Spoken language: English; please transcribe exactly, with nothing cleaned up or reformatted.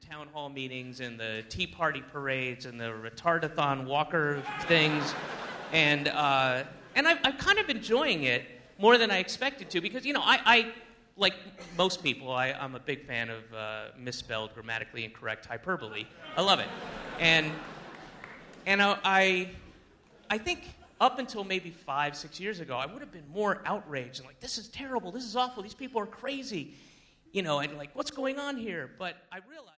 town hall meetings and the Tea Party parades and the retardathon walker things, and uh, and I'm, I'm kind of enjoying it more than I expected to because, you know, I, I like most people, I, I'm a big fan of uh, misspelled, grammatically incorrect hyperbole. I love it. And and I, I think up until maybe five, six years ago, I would have been more outraged and like, this is terrible, this is awful, these people are crazy, you know, and like, what's going on here? But I realized